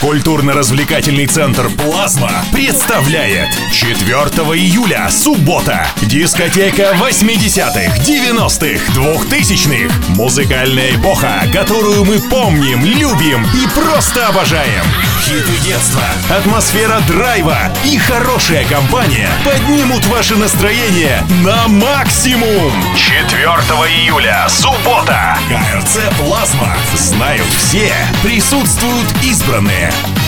Культурно-развлекательный центр «Плазма» представляет 4 июля, суббота. Дискотека 80-х, 90-х, 2000-х. Музыкальная эпоха, которую мы помним, любим и просто обожаем. Хиты детства, атмосфера драйва и хорошая компания поднимут ваше настроение на максимум. 4 июля, суббота. КРЦ «Плазма». Знают все, присутствуют избранные.